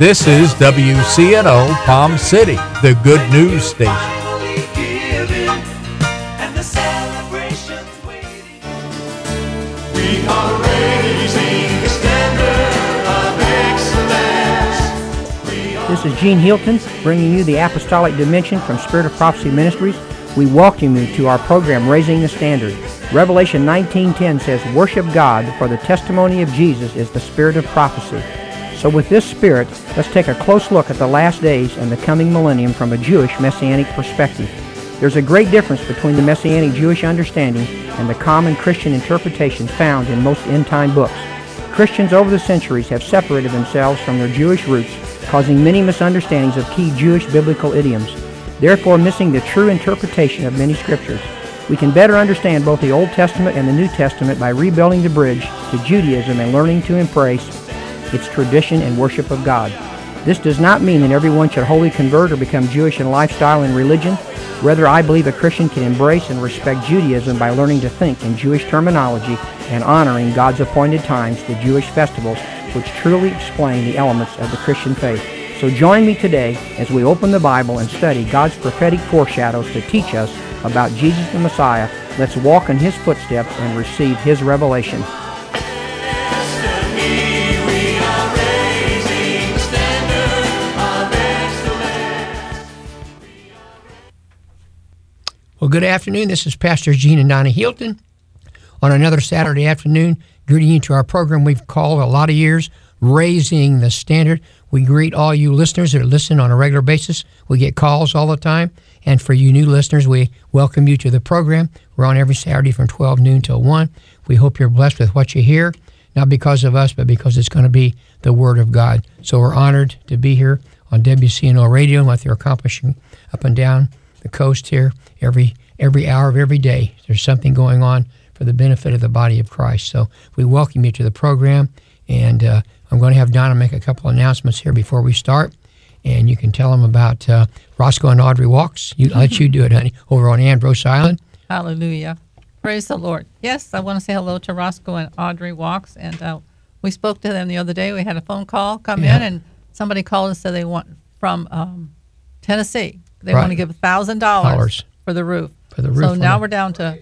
This is WCNO Palm City, the good news station. We are raising the standard of excellence. This is Gene Hilton bringing you the Apostolic Dimension from Spirit of Prophecy Ministries. We welcome you to our program, Raising the Standard. Revelation 19:10 says, "Worship God, for the testimony of Jesus is the spirit of prophecy." So with this spirit, let's take a close look at the last days and the coming millennium from a Jewish Messianic perspective. There's a great difference between the Messianic Jewish understanding and the common Christian interpretations found in most end-time books. Christians over the centuries have separated themselves from their Jewish roots, causing many misunderstandings of key Jewish biblical idioms, therefore missing the true interpretation of many scriptures. We can better understand both the Old Testament and the New Testament by rebuilding the bridge to Judaism and learning to embrace its tradition and worship of God. This does not mean that everyone should wholly convert or become Jewish in lifestyle and religion. Rather, I believe a Christian can embrace and respect Judaism by learning to think in Jewish terminology and honoring God's appointed times, the Jewish festivals, which truly explain the elements of the Christian faith. So join me today as we open the Bible and study God's prophetic foreshadows to teach us about Jesus the Messiah. Let's walk in His footsteps and receive His revelation. Well, good afternoon. This is Pastor Gene and Donna Hilton on another Saturday afternoon, greeting you to our program we've called a lot of years, Raising the Standard. We greet all you listeners that listen on a regular basis. We get calls all the time. And for you new listeners, we welcome you to the program. We're on every Saturday from 12 noon till 1. We hope you're blessed with what you hear, not because of us, but because it's going to be the Word of God. So we're honored to be here on WCNO Radio and what they're accomplishing up and down the coast here. Every hour of every day, there's something going on for the benefit of the body of Christ. So we welcome you to the program, and I'm going to have Donna make a couple announcements here before we start, and you can tell them about Roscoe and Audrey Walks. I'll let you do it, honey, over on Ambrose Island. Hallelujah. Praise the Lord. Yes, I want to say hello to Roscoe and Audrey Walks, and we spoke to them the other day. We had a phone call come in, and somebody called and said they want from Tennessee. They want to give $1,000 for the roof. So now we're down to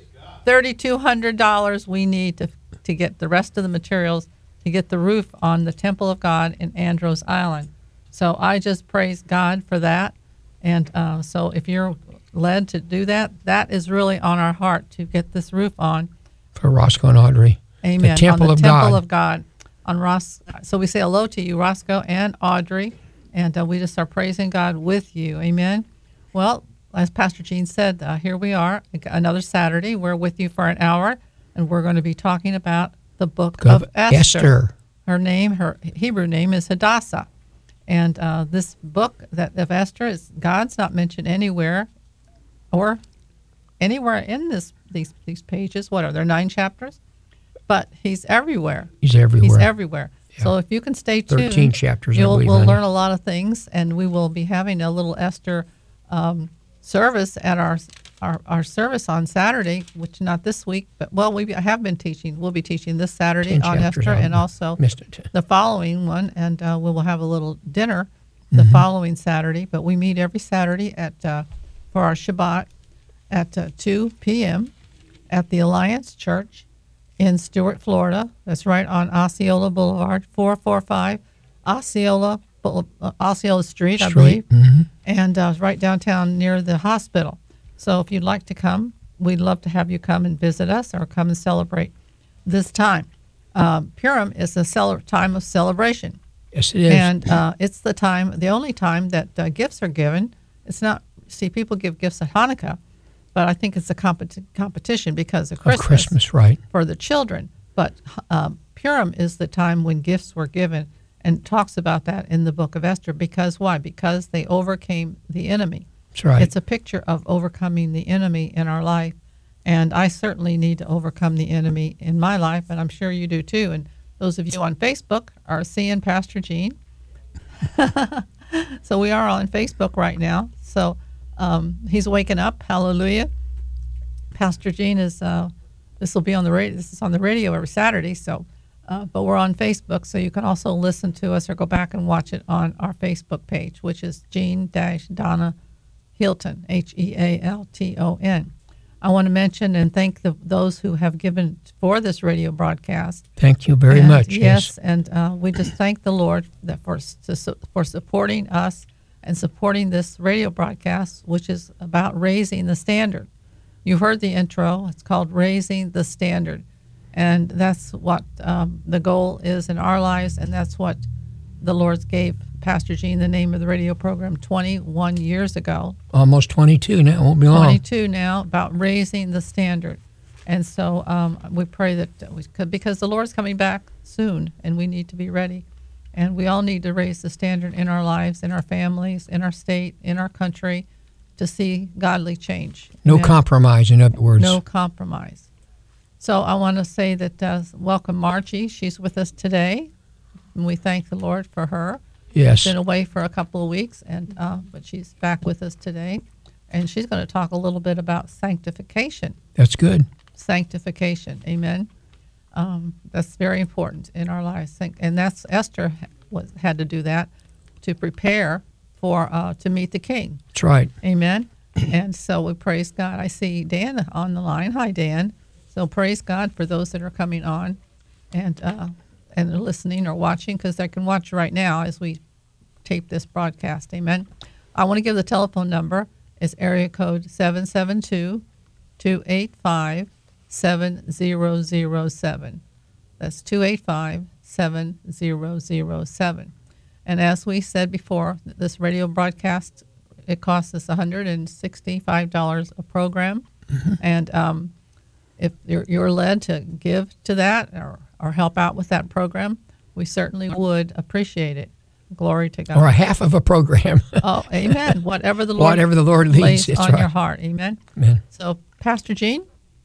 $3,200 we need to get the rest of the materials to get the roof on the Temple of God in Andros Island. So I just praise God for that. And so if you're led to do that, that is really on our heart to get this roof on. For Roscoe and Audrey. Amen. The Temple on the of Temple God. of God. So we say hello to you, Roscoe and Audrey. And we just are praising God with you. Amen. Well, as Pastor Gene said, here we are, another Saturday. We're with you for an hour, and we're going to be talking about the book of Esther. Her Hebrew name is Hadassah. And this book of Esther, God's not mentioned anywhere or anywhere in these pages. What are there, 9 chapters? But He's everywhere. He's everywhere. Yeah. So if you can stay tuned, 13 chapters, we'll learn a lot of things, and we will be having a little Esther service at our service on Saturday, which not this week, but we have been teaching. We'll be teaching this Saturday on Esther, and also the following one, and we will have a little dinner the following Saturday. But we meet every Saturday for our Shabbat at 2 p.m. at the Alliance Church in Stuart, Florida. That's right on Osceola Boulevard, 445 Osceola Street, I believe, and right downtown near the hospital. So if you'd like to come, we'd love to have you come and visit us or come and celebrate this time. Purim is a time of celebration. Yes, it is. And it's the only time that gifts are given. It's not, people give gifts at Hanukkah, but I think it's a competition because of Christmas, right, for the children. But Purim is the time when gifts were given, and talks about that in the book of Esther. Because why? Because they overcame the enemy. That's right. It's a picture of overcoming the enemy in our life. And I certainly need to overcome the enemy in my life, and I'm sure you do too. And those of you on Facebook are seeing Pastor Gene. So we are on Facebook right now. So he's waking up. Hallelujah. Pastor Gene is, this will be on the radio. This is on the radio every Saturday. So but we're on Facebook, so you can also listen to us or go back and watch it on our Facebook page, which is Jean-Donna Hilton, Healton. I want to mention and thank those who have given for this radio broadcast. Thank you very much. Yes, and we just thank the Lord for supporting us and supporting this radio broadcast, which is about raising the standard. You heard the intro. It's called Raising the Standard. And that's what the goal is in our lives, and that's what the Lord gave Pastor Gene the name of the radio program 21 years ago. Almost 22 now. It won't be long. 22 now, about raising the standard. And so we pray that we could, because the Lord's coming back soon, and we need to be ready. And we all need to raise the standard in our lives, in our families, in our state, in our country, to see godly change. No Amen. compromise, in other words. No compromise. So I want to say that welcome Margie. She's with us today, and we thank the Lord for her. Yes. Been away for a couple of weeks, and but she's back with us today, and she's going to talk a little bit about sanctification. That's good. Sanctification, amen. That's very important in our lives, and that's Esther had to do that to prepare for to meet the King. That's right. Amen. And so we praise God. I see Dan on the line. Hi, Dan. So praise God for those that are coming on, and listening or watching, because they can watch right now as we tape this broadcast. Amen. I want to give the telephone number. It's area code 772-285-7007. That's 285-7007. And as we said before, this radio broadcast, it costs us $165 a program. Mm-hmm. And if you're led to give to that or help out with that program, we certainly would appreciate it. Glory to God. Or a half of a program. Oh, amen. Whatever the Lord leads lays it's on right. your heart. Amen. Amen. So, Pastor Gene,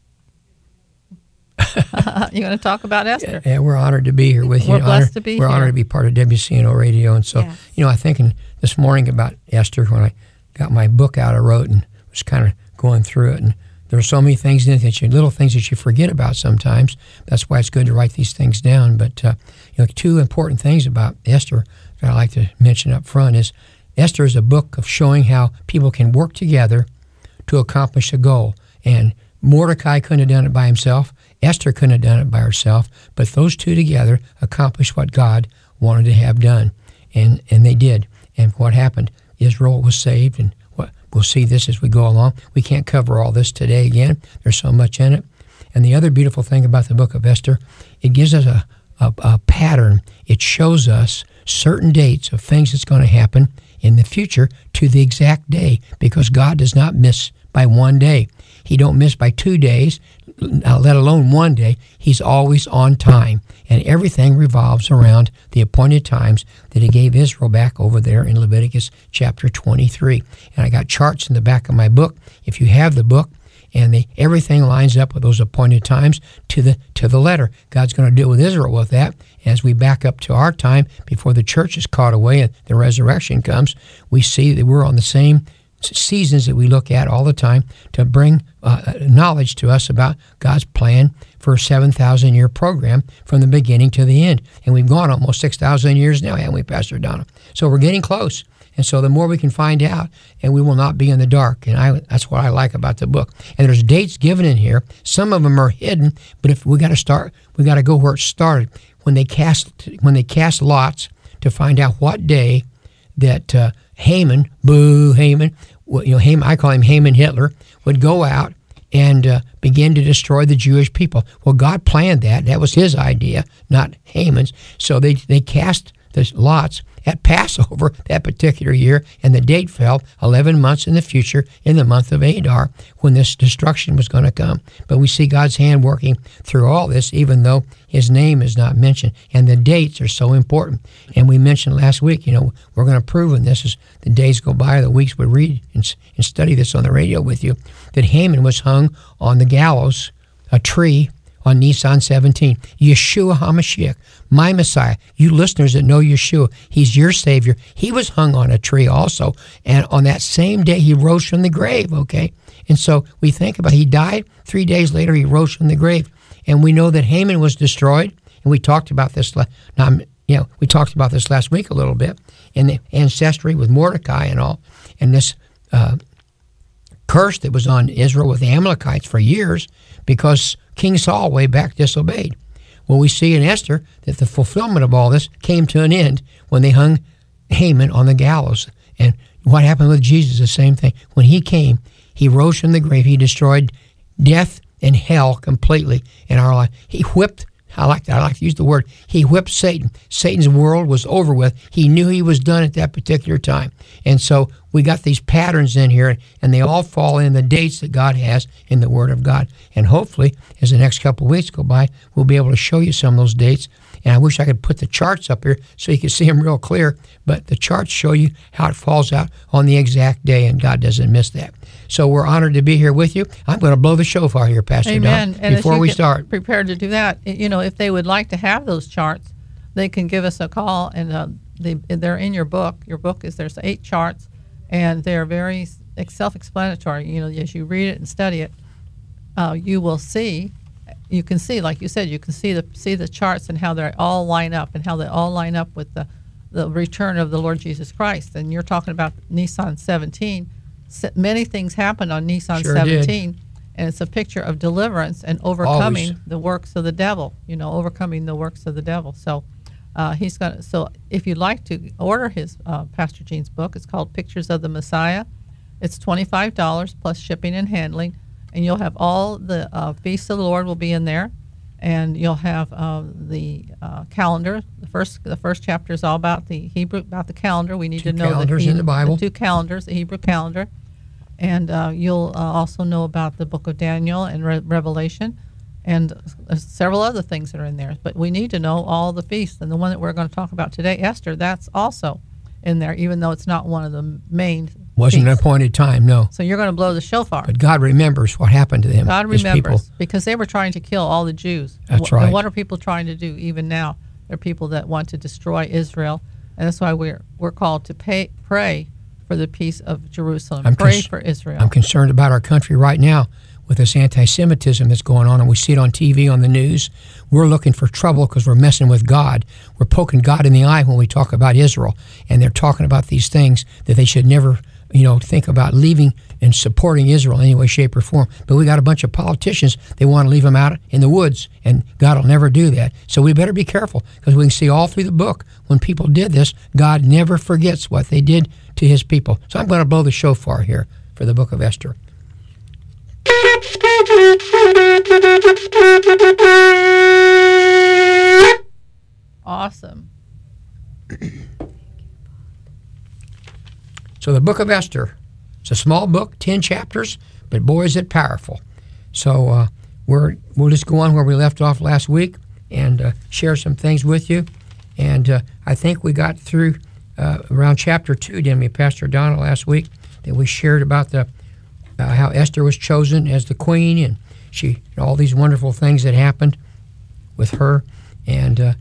you're going to talk about Esther. Yeah, we're honored to be here with you. We're blessed to be We're here. honored to be part of WCNO Radio. And so, Yes. I thinking this morning about Esther when I got my book out, I wrote and was kind of going through it. And there are so many things in it little things that you forget about sometimes. That's why it's good to write these things down. But, two important things about Esther that I like to mention up front is Esther is a book of showing how people can work together to accomplish a goal. And Mordecai couldn't have done it by himself. Esther couldn't have done it by herself. But those two together accomplished what God wanted to have done. And they did. And what happened? Israel was saved. And we'll see this as we go along. We can't cover all this today again. There's so much in it. And the other beautiful thing about the book of Esther, it gives us a pattern. It shows us certain dates of things that's going to happen in the future to the exact day, because God does not miss by one day. He don't miss by 2 days, let alone 1 day. He's always on time, and everything revolves around the appointed times that he gave Israel back over there in Leviticus chapter 23. And I got charts in the back of my book. If you have the book, and everything lines up with those appointed times to the letter. God's going to deal with Israel with that. As we back up to our time, before the church is caught away and the resurrection comes, we see that we're on the same seasons that we look at all the time to bring knowledge to us about God's plan for a 7,000-year program from the beginning to the end. And we've gone almost 6,000 years now, haven't we, Pastor Donna? So we're getting close. And so the more we can find out, and we will not be in the dark. And that's what I like about the book. And there's dates given in here. Some of them are hidden, but if we got to start, we got to go where it started. When they cast lots to find out what day that Haman, Haman, I call him Haman Hitler, would go out and begin to destroy the Jewish people. Well, God planned that. That was his idea, not Haman's. So they cast the lots at Passover that particular year, and the date fell 11 months in the future in the month of Adar when this destruction was going to come. But we see God's hand working through all this, even though his name is not mentioned. And the dates are so important. And we mentioned last week, we're going to prove in this as the days go by, the weeks we read and study this on the radio with you, that Haman was hung on the gallows, a tree, on Nisan 17. Yeshua HaMashiach, my Messiah. You listeners that know Yeshua, he's your Savior. He was hung on a tree also. And on that same day, he rose from the grave, okay? And so we think about he died. 3 days later, he rose from the grave. And we know that Haman was destroyed. And we talked about this. We talked about this last week a little bit, and the ancestry with Mordecai and all, and this curse that was on Israel with the Amalekites for years because King Saul way back disobeyed. Well, we see in Esther that the fulfillment of all this came to an end when they hung Haman on the gallows. And what happened with Jesus, the same thing. When he came, he rose from the grave. He destroyed death and hell completely in our life. He whipped, I like to use the word, he whipped Satan. Satan's world was over with. He knew he was done at that particular time. And so we got these patterns in here, and they all fall in the dates that God has in the Word of God. And hopefully, as the next couple of weeks go by, we'll be able to show you some of those dates. And I wish I could put the charts up here so you can see them real clear, but the charts show you how it falls out on the exact day, and God doesn't miss that. So we're honored to be here with you. I'm going to blow the shofar here, Pastor Amen. Don, And before we start. Prepared to do that. If they would like to have those charts, they can give us a call, and they're in your book. Your book there's 8 charts, and they're very self-explanatory. As you read it and study it, you will see. You can see, like you said, you can see the charts and how they all line up, and how they all line up with the return of the Lord Jesus Christ. And you're talking about Nisan 17. Many things happened on Nisan 17, and it's a picture of deliverance and overcoming the works of the devil. Overcoming the works of the devil. So So if you'd like to order his Pastor Gene's book, it's called Pictures of the Messiah. It's $25 plus shipping and handling. And you'll have all the feasts of the Lord will be in there, and you'll have the calendar. The first chapter is all about the Hebrew, about the calendar. We need to know calendars in the Bible. The 2 calendars, the Hebrew calendar, and you'll also know about the book of Daniel and Revelation, and several other things that are in there. But we need to know all the feasts, and the one that we're going to talk about today, Esther, that's also in there, even though it's not one of the main. Wasn't an appointed time, no. So you're going to blow the shofar. But God remembers what happened to them. God his remembers, people. because they were trying to kill all the Jews. That's right. And what are people trying to do even now? There are people that want to destroy Israel, and that's why we're called to pray for the peace of Jerusalem. Pray for Israel. I'm concerned about our country right now with this anti-Semitism that's going on, and we see it on TV, on the news. We're looking for trouble because we're messing with God. We're poking God in the eye when we talk about Israel, and they're talking about these things that they should never think about leaving and supporting Israel in any way, shape, or form. But we got a bunch of politicians, they want to leave them out in the woods, and God will never do that. So we better be careful, because we can see all through the book, when people did this, God never forgets what they did to his people. So I'm going to blow the shofar here for the book of Esther. Awesome. So the book of Esther, it's a small book, 10 chapters, but boy, is it powerful. So we'll just go on where we left off last week and share some things with you. And I think we got through around chapter 2, didn't we, Pastor Donna, last week, that we shared about how Esther was chosen as the queen, and all these wonderful things that happened with her. And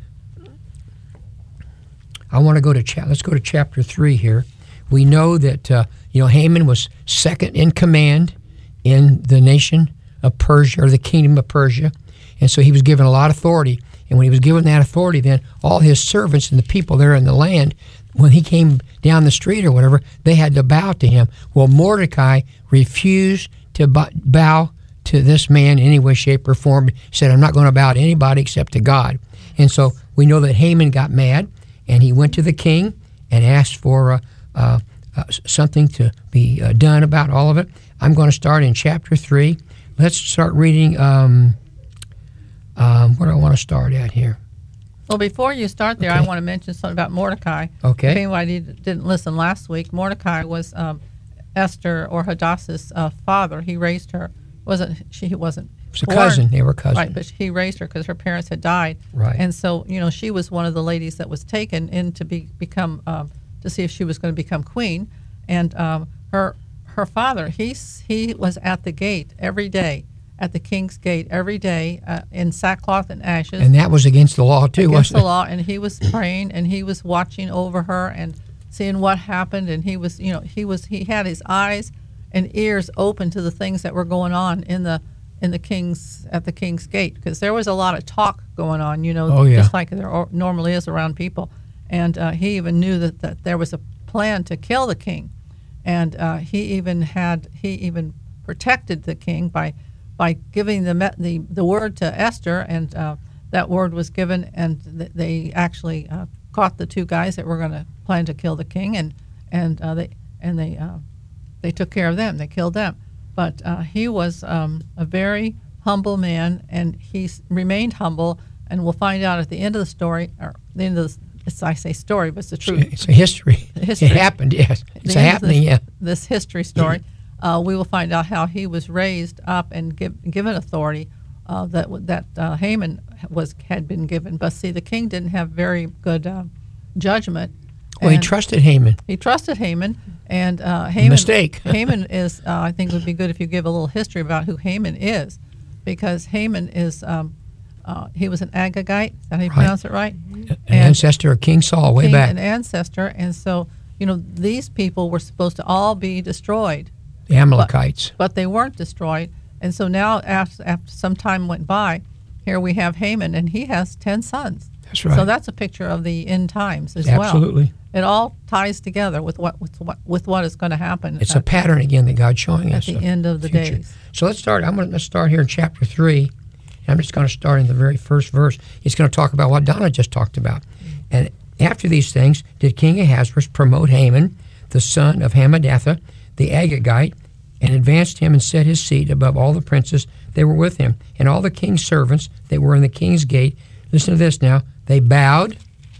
I want to go to let's go to chapter 3 here. We know that Haman was second in command in the nation of Persia, or the kingdom of Persia, and so he was given a lot of authority. And when he was given that authority, then all his servants and the people there in the land, when he came down the street or whatever, they had to bow to him. Well, Mordecai refused to bow to this man in any way, shape, or form. He said, I'm not going to bow to anybody except to God. And so we know that Haman got mad, and he went to the king and asked for something to be done about all of it. I'm going to start in chapter 3. Let's start reading. Where do I want to start at here? Well, before you start there, Okay. I want to mention something about Mordecai. Okay. If anybody didn't listen last week, Mordecai was Esther or Hadassah's father. He raised her. He wasn't. It's a cousin. They were cousins. Right, but he raised her because her parents had died. Right. And so, she was one of the ladies that was taken in to become to see if she was going to become queen. And her father, he was at the gate every day, at the king's gate every day, in sackcloth and ashes. And that was against the law too, Against wasn't the law, and he was praying, and he was watching over her and seeing what happened. And he had his eyes and ears open to the things that were going on in the at the king's gate, because there was a lot of talk going on, Oh, yeah. just like there normally is around people. And he even knew that there was a plan to kill the king, and he even protected the king by giving the word to Esther, and that word was given, and they actually caught the two guys that were going to plan to kill the king, and they took care of them. They killed them. But he was a very humble man, and he remained humble. And we'll find out at the end of the story, or the end of I say story, but it's the truth. It's a history. History. It happened, yes. It's a happening, yeah. This history story, we will find out how he was raised up and given authority that Haman had been given. But see, the king didn't have very good judgment. Well, he trusted Haman. He trusted Haman, and Haman. Mistake. Haman is. I think it would be good if you give a little history about who Haman is, because Haman is. He was an Agagite. Is that how you pronounce it right? An ancestor of King Saul, way back. An ancestor, and so these people were supposed to all be destroyed. The Amalekites. But they weren't destroyed, and so now after some time went by, here we have Haman, and he has 10 sons. That's right. So that's a picture of the end times as well. Absolutely. It all ties together with what is going to happen. It's a pattern again that God's showing us at the end of the future. days. So let's start. Let's start here in chapter 3. I'm just going to start in the very first verse. It's going to talk about what Donna just talked about. And after these things, did King Ahasuerus promote Haman, the son of Hammedatha, the Agagite, and advanced him and set his seat above all the princes that were with him, and all the king's servants that were in the king's gate. Listen to this now. They bowed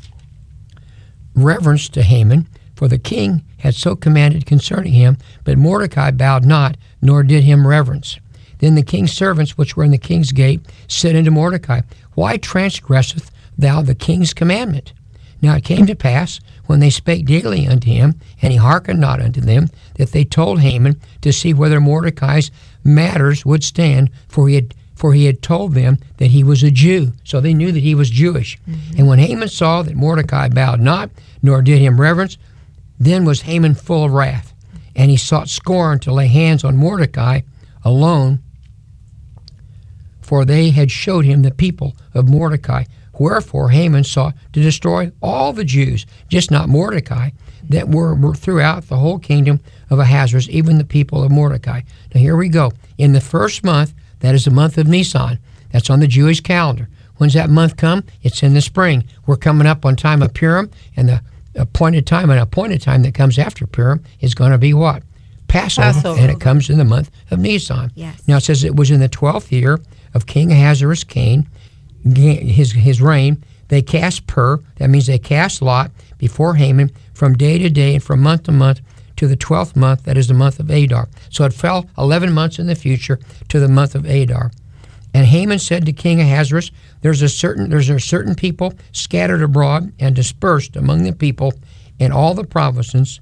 reverence to Haman, for the king had so commanded concerning him, but Mordecai bowed not, nor did him reverence. Then the king's servants which were in the king's gate said unto Mordecai, Why transgresseth thou the king's commandment? Now it came to pass, when they spake daily unto him, and he hearkened not unto them, that they told Haman to see whether Mordecai's matters would stand, for he had told them that he was a Jew. So they knew that he was Jewish. Mm-hmm. And when Haman saw that Mordecai bowed not, nor did him reverence, then was Haman full of wrath. And he sought scorn to lay hands on Mordecai alone, for they had showed him the people of Mordecai. Wherefore Haman sought to destroy all the Jews, just not Mordecai, that were throughout the whole kingdom of Ahasuerus, even the people of Mordecai. Now here we go. In the first month, that is the month of Nisan. That's on the Jewish calendar. When's that month come? It's in the spring. We're coming up on time of Purim, and the appointed time that comes after Purim is going to be what? Passover, and it comes in the month of Nisan. Yes. Now it says it was in the 12th year of King Ahasuerus' his reign. They cast pur, that means they cast lot, before Haman from day to day and from month to month to the 12th month, that is the month of Adar. So it fell 11 months in the future to the month of Adar. And Haman said to King Ahasuerus, there's a certain people scattered abroad and dispersed among the people in all the provinces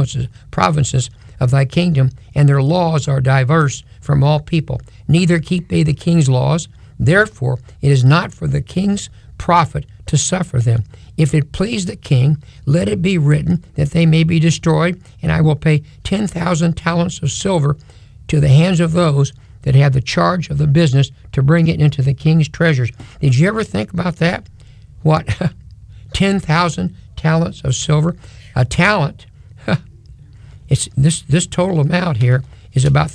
of thy kingdom, and their laws are diverse from all people. Neither keep they the king's laws. Therefore it is not for the king's profit to suffer them. If it please the king, let it be written that they may be destroyed, and I will pay 10,000 talents of silver to the hands of those that have the charge of the business to bring it into the king's treasures. Did you ever think about that? What? 10,000 talents of silver? A talent, it's this total amount here is about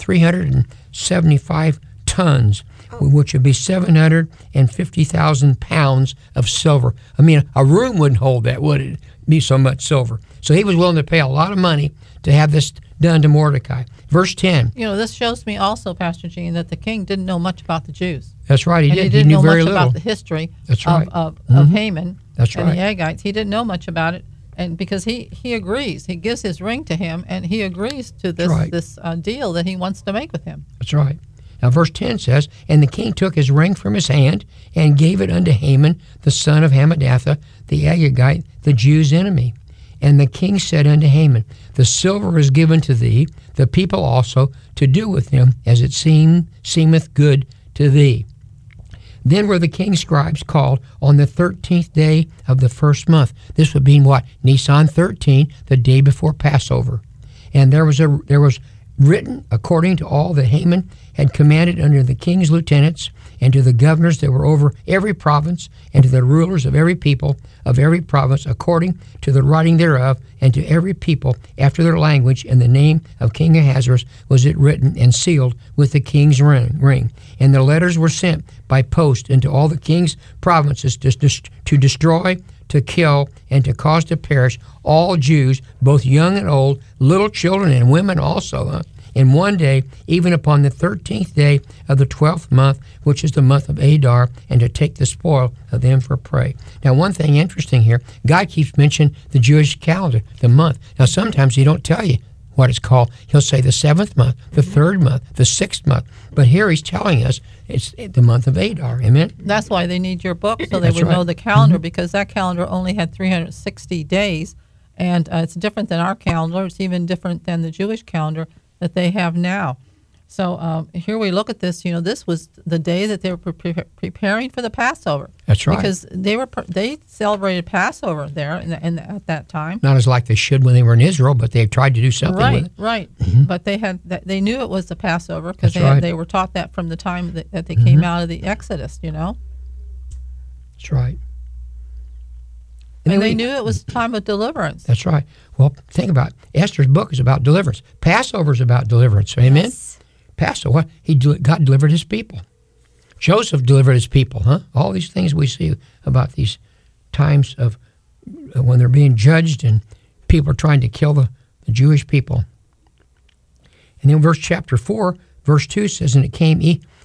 375 tons, which would be 750,000 pounds of silver. I mean, a room wouldn't hold that, would it? Be so much silver. So he was willing to pay a lot of money to have this done to Mordecai. Verse 10. This shows me also, Pastor Gene, that the king didn't know much about the Jews. That's right. He didn't knew know very much little about the history right. of Haman That's and right. the Agagites. He didn't know much about it, and because he agrees, he gives his ring to him, and he agrees to this right. this deal that he wants to make with him. That's right. Now, verse 10 says, And the king took his ring from his hand and gave it unto Haman, the son of Hammedatha, the Agagite, the Jews' enemy. And the king said unto Haman, The silver is given to thee, the people also, to do with them as it seemeth good to thee. Then were the king's scribes called on the 13th day of the first month. This would be what? Nisan 13, the day before Passover. And there was written according to all that Haman had commanded under the king's lieutenants, and to the governors that were over every province, and to the rulers of every people of every province, according to the writing thereof, and to every people after their language, in the name of King Ahasuerus was it written and sealed with the king's ring. And the letters were sent by post into all the king's provinces to destroy, to kill, and to cause to perish all Jews, both young and old, little children and women also, in one day, even upon the 13th day of the 12th month, which is the month of Adar, and to take the spoil of them for prey. Now, one thing interesting here, God keeps mentioning the Jewish calendar, the month. Now, sometimes he don't tell you what it's called. He'll say the 7th month, the 3rd month, the 6th month. But here he's telling us it's the month of Adar. Amen? That's why they need your book, so they That's would right. know the calendar, because that calendar only had 360 days, and it's different than our calendar. It's even different than the Jewish calendar that they have now. So here we look at this. You know, this was the day that they were preparing for the Passover. That's right. Because they celebrated Passover there at that time. Not as like they should when they were in Israel, but they've tried to do something with it. Right. But they knew it was the Passover, because That's right. they were taught that from the time that they came out of the Exodus. You know, That's right. and then they we- knew it was time of deliverance. That's right. Well, think about it. Esther's book is about deliverance. Passover is about deliverance. Amen? Yes. Passover, God delivered his people. Joseph delivered his people, huh? All these things we see about these times of when they're being judged and people are trying to kill the Jewish people. And then chapter 4, verse 2 says, and it came,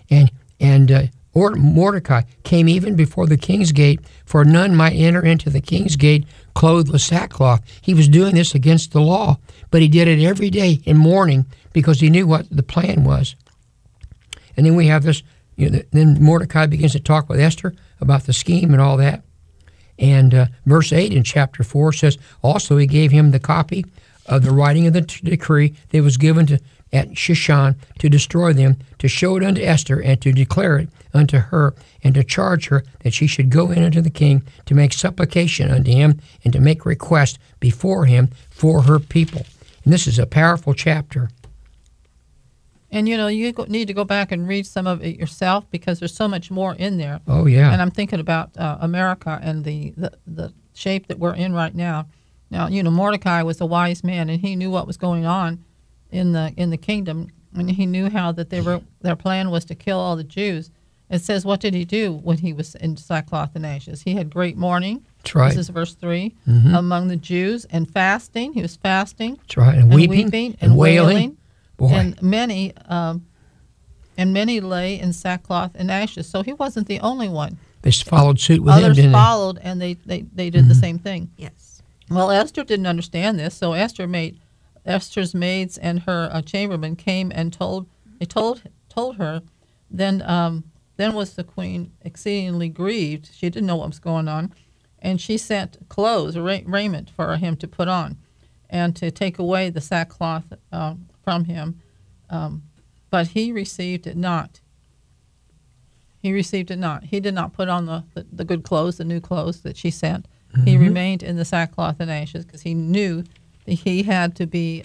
Mordecai came even before the king's gate, for none might enter into the king's gate clothed with sackcloth. He was doing this against the law, but he did it every day in mourning because he knew what the plan was. And then we have this, then Mordecai begins to talk with Esther about the scheme and all that. And verse 8 in chapter 4 says, also he gave him the copy of the writing of the decree that was given at Shushan to destroy them, to show it unto Esther, and to declare it unto her, and to charge her that she should go in unto the king to make supplication unto him, and to make request before him for her people. And this is a powerful chapter. And you need to go back and read some of it yourself, because there's so much more in there. Oh, yeah. And I'm thinking about America and the shape that we're in right now. Now, Mordecai was a wise man, and he knew what was going on in the kingdom, and he knew how that their plan was to kill all the Jews. It says, what did he do when he was in sackcloth and ashes? He had great mourning. That's right. This is verse 3. Among the Jews, and fasting. He was fasting. That's right. And weeping and wailing. Boy. And many lay in sackcloth and ashes. So he wasn't the only one. They followed suit with him, Others didn't followed, and they did the same thing. Yes. Well, Esther didn't understand this, so Esther's maids and her chamberlain came and told her. Then was the queen exceedingly grieved. She didn't know what was going on, and she sent clothes, raiment for him to put on, and to take away the sackcloth from him. But he received it not. He received it not. He did not put on the good clothes, the new clothes that she sent. He remained in the sackcloth and ashes, because he knew that he had to be,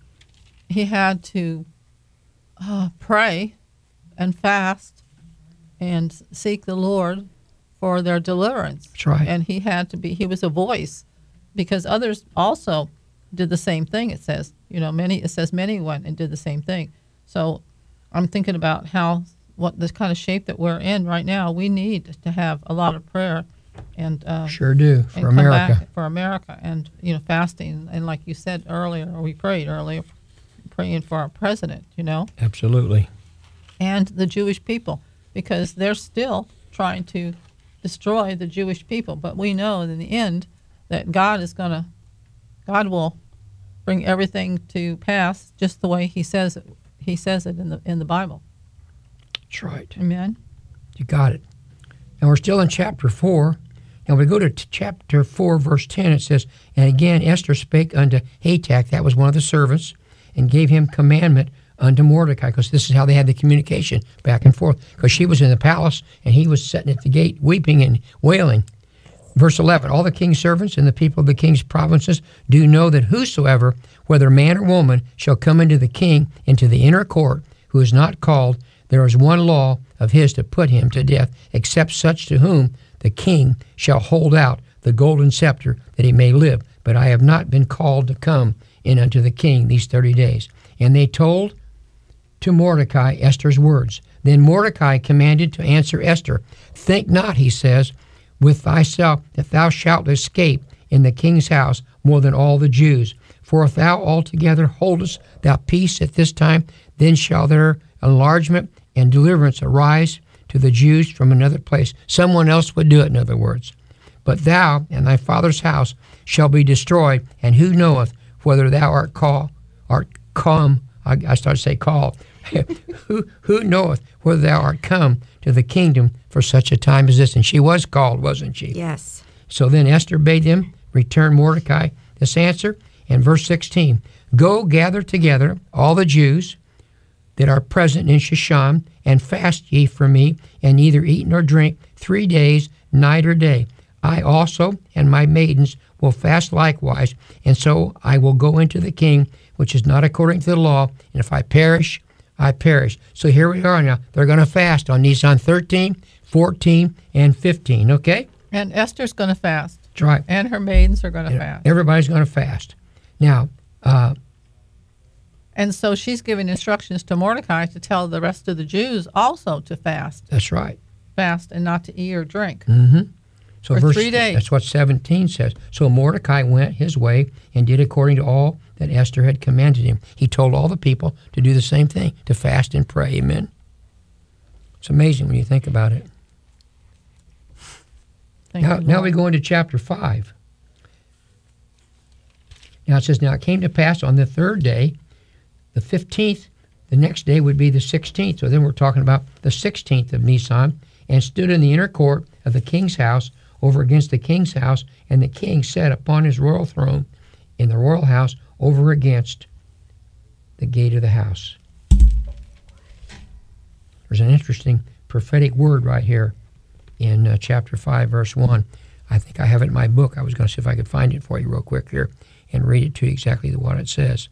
pray and fast and seek the Lord for their deliverance. That's right. And he was a voice, because others also did the same thing. It says, many went and did the same thing. So I'm thinking about what this kind of shape that we're in right now. We need to have a lot of prayer, and Sure do, for and America. come back for America, and fasting, and like you said earlier, or we prayed earlier, praying for our president, Absolutely. and the Jewish people, because they're still trying to destroy the Jewish people. But we know in the end that God will bring everything to pass just the way He says it. He says it in the Bible. That's right. Amen. You got it. And we're still in chapter 4. And we go to chapter 4, verse 10. It says, and again Esther spake unto Hatak, that was one of the servants, and gave him commandment unto Mordecai, because this is how they had the communication back and forth, because she was in the palace and he was sitting at the gate weeping and wailing. Verse 11, all the king's servants and the people of the king's provinces do know that whosoever, whether man or woman, shall come into the king, into the inner court, who is not called, there is one law of his to put him to death, except such to whom the king shall hold out the golden scepter, that he may live. But I have not been called to come in unto the king these 30 days. And they told to Mordecai Esther's words. Then Mordecai commanded to answer Esther. Think not, he says, with thyself that thou shalt escape in the king's house more than all the Jews. For if thou altogether holdest thou peace at this time, then shall there enlargement and deliverance arise to the Jews from another place. Someone else would do it, in other words. But thou and thy father's house shall be destroyed, and who knoweth whether thou art come, I start to say call, who knoweth whether thou art come to the kingdom for such a time as this? And she was called, wasn't she? Yes. So then Esther bade them return Mordecai this answer. And verse 16, go gather together all the Jews that are present in Shushan, and fast ye for me, and neither eat nor drink 3 days, night or day. I also and my maidens will fast likewise, and so I will go into the king, which is not according to the law, and if I perish, I perish. So here we are now. They're going to fast on Nisan 13, 14, and 15, okay? And Esther's going to fast. That's right. And her maidens are going to fast. Everybody's going to fast. Now, and so she's giving instructions to Mordecai to tell the rest of the Jews also to fast. that's right. Fast and not to eat or drink. So For 3 days. That's what 17 says. So Mordecai went his way and did according to all that Esther had commanded him. He told all the people to do the same thing, to fast and pray. Amen. It's amazing when you think about it. Now we go into chapter 5. Now it says, now it came to pass on the third day, the 15th, the next day would be the 16th. So then we're talking about the 16th of Nisan, and stood in the inner court of the king's house over against the king's house, and the king sat upon his royal throne in the royal house over against the gate of the house. There's an interesting prophetic word right here in chapter 5, verse 1. I think I have it in my book. I was going to see if I could find it for you real quick here and read it to you exactly what it says.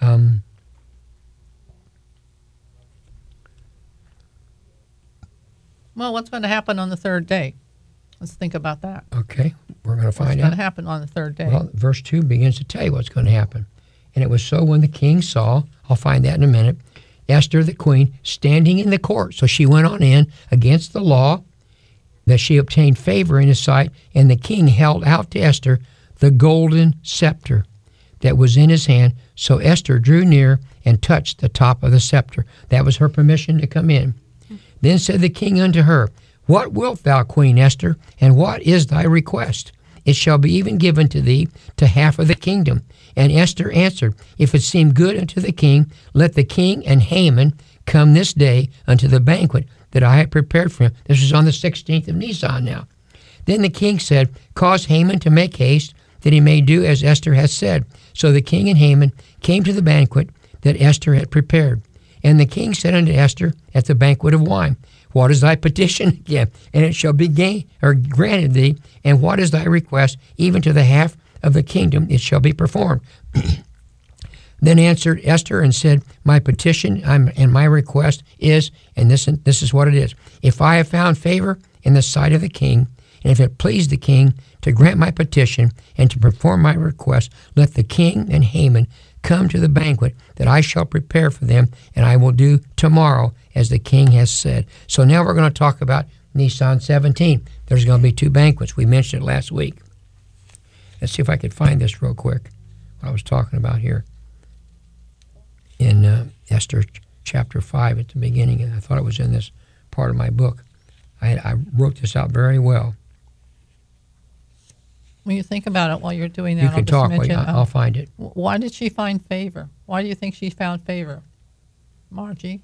Well, what's going to happen on the third day? Let's think about that. Okay, we're going to What's find going out. to happen on the third day? Well, verse 2 begins to tell you what's going to happen. And it was so when the king saw, I'll find that in a minute, Esther the queen standing in the court. So she went on in against the law, that she obtained favor in his sight, and the king held out to Esther the golden scepter that was in his hand. So Esther drew near and touched the top of the scepter. That was her permission to come in. Then said the king unto her, what wilt thou, Queen Esther, and what is thy request? It shall be even given to thee to half of the kingdom. And Esther answered, if it seem good unto the king, let the king and Haman come this day unto the banquet that I have prepared for him. This is on the 16th of Nisan now. Then the king said, cause Haman to make haste, that he may do as Esther has said. So the king and Haman came to the banquet that Esther had prepared. And the king said unto Esther at the banquet of wine, what is thy petition again? And it shall be granted thee. And what is thy request? Even to the half of the kingdom it shall be performed. Then answered Esther and said, my petition and my request is, and this is what it is, if I have found favor in the sight of the king, and if it please the king to grant my petition and to perform my request, let the king and Haman come to the banquet that I shall prepare for them, and I will do tomorrow as the king has said. So now we're going to talk about Nisan 17. There's going to be 2 banquets. We mentioned it last week. Let's see if I could find this real quick, what I was talking about here in Esther chapter 5 at the beginning. And I thought it was in this part of my book. I wrote this out very well. When you think about it while you're doing that, You can talk. mention, I'll find it. why did she find favor? Why do you think she found favor, Margie?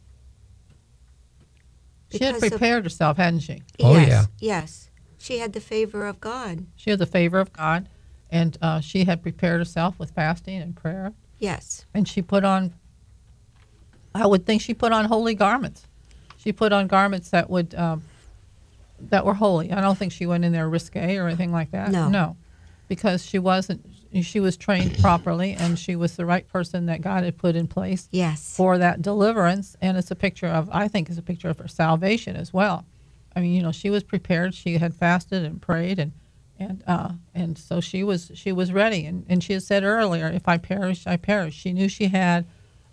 She had Because of- prepared herself, hadn't she? Oh, yes, yeah. Yes. She had the favor of God. She had the favor of God, and she had prepared herself with fasting and prayer. Yes. And she put on, I would think she put on holy garments. She put on garments that would that were holy. I don't think she went in there risque or anything like that. No. Because she wasn't. She was trained properly, and she was the right person that God had put in place Yes. for that deliverance. And it's a picture of, I think, it's a picture of her salvation as well. I mean, you know, she was prepared. She had fasted and prayed, and so she was ready. And she had said earlier, "If I perish, I perish." She knew she had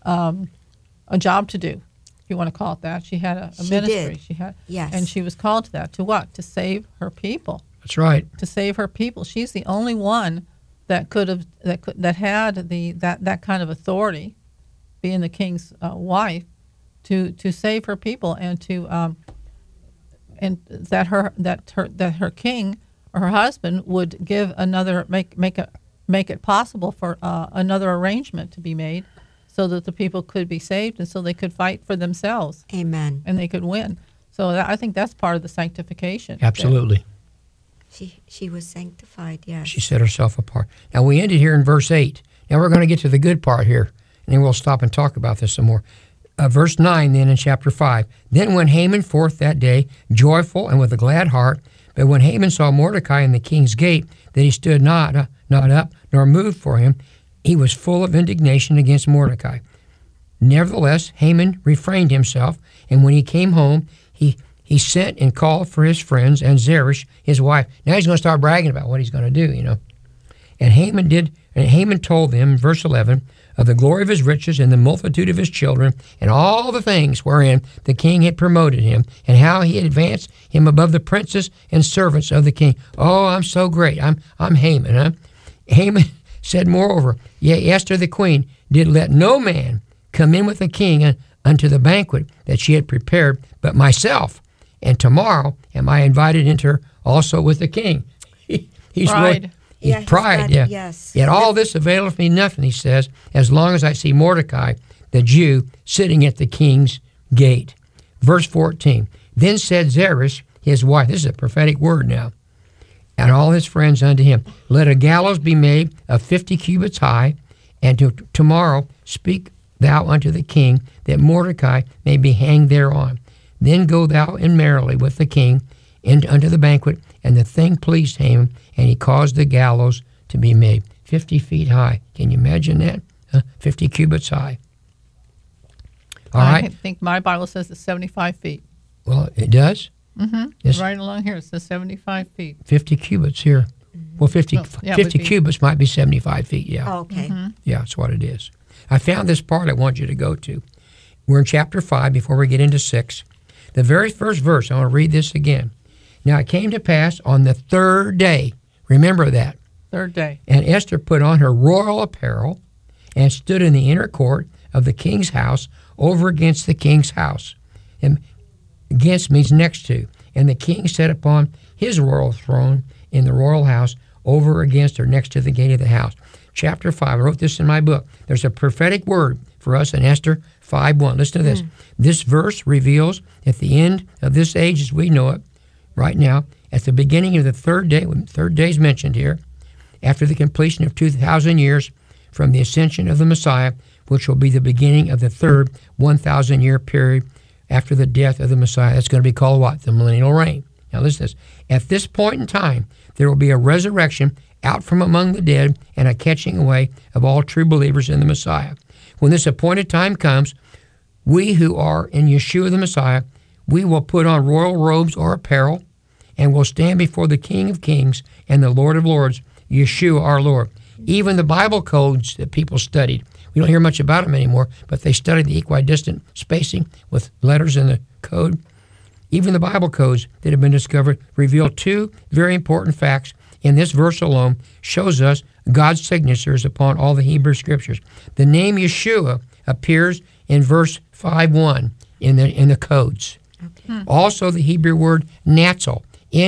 a job to do, if you want to call it that. She had a She ministry. did. She had, Yes. and she was called to that. To what? To save her people. That's right. To save her people. She's the only one that had that kind of authority, being the king's wife, to save her people, and to and that her king or her husband would give another make it possible for another arrangement to be made, so that the people could be saved and so they could fight for themselves Amen. and they could win. So I think that's part of the sanctification. Absolutely. She was sanctified, yes. She set herself apart. Now, we ended here in verse 8. Now, we're going to get to the good part here, and then we'll stop and talk about this some more. Verse 9, then, in chapter 5. Then went Haman forth that day, joyful and with a glad heart. But when Haman saw Mordecai in the king's gate, that he stood not up, nor moved for him, he was full of indignation against Mordecai. Nevertheless, Haman refrained himself, and when he came home, he sent and called for his friends and Zeresh, his wife. Now he's going to start bragging about what he's going to do, you know. And Haman told them, verse 11, of the glory of his riches and the multitude of his children and all the things wherein the king had promoted him, and how he had advanced him above the princes and servants of the king. Oh, I'm so great. I'm Haman. Huh? Haman said, moreover, yea, Esther the queen did let no man come in with the king unto the banquet that she had prepared, but myself. And tomorrow am I invited into her also with the king. He's Pride. He's pride, yeah. Yes. Yet all this availeth me nothing, he says, as long as I see Mordecai, the Jew, sitting at the king's gate. Verse 14, then said Zeresh, his wife, this is a prophetic word now, and all his friends unto him, let a gallows be made of 50 cubits high, and tomorrow speak thou unto the king, that Mordecai may be hanged thereon. Then go thou in merrily with the king unto the banquet, and the thing pleased Haman, and he caused the gallows to be made 50 feet high. Can you imagine that? 50 cubits high. All right. I think my Bible says it's 75 feet. Well, it does? Mm-hmm. Yes. Right along here, it says 75 feet. 50 cubits here. Well, 50 Oh, yeah, it would be. cubits might be 75 feet, yeah. Oh, okay. Yeah, that's what it is. I found this part I want you to go to. We're in chapter 5 before we get into 6. The very first verse, I want to read this again. Now it came to pass on the third day, remember that, Third day. and Esther put on her royal apparel and stood in the inner court of the king's house over against the king's house. And against means next to. And the king sat upon his royal throne in the royal house over against or next to the gate of the house. Chapter 5, I wrote this in my book. There's a prophetic word for us in Esther 5:1. Listen to this. This verse reveals at the end of this age as we know it right now, at the beginning of the third day, when third day is mentioned here, after the completion of 2,000 years from the ascension of the Messiah, which will be the beginning of the third 1,000-year period after the death of the Messiah. That's going to be called what? The millennial reign. Now listen to this. At this point in time, there will be a resurrection out from among the dead and a catching away of all true believers in the Messiah. When this appointed time comes, we who are in Yeshua the Messiah, we will put on royal robes or apparel and will stand before the King of Kings and the Lord of Lords, Yeshua our Lord. Even the Bible codes that people studied, we don't hear much about them anymore, but they studied the equidistant spacing with letters in the code. Even the Bible codes that have been discovered reveal two very important facts. In this verse alone shows us God's signatures upon all the Hebrew scriptures. The name Yeshua appears in verse 5:1 in the codes. Okay. Also the Hebrew word Natzal,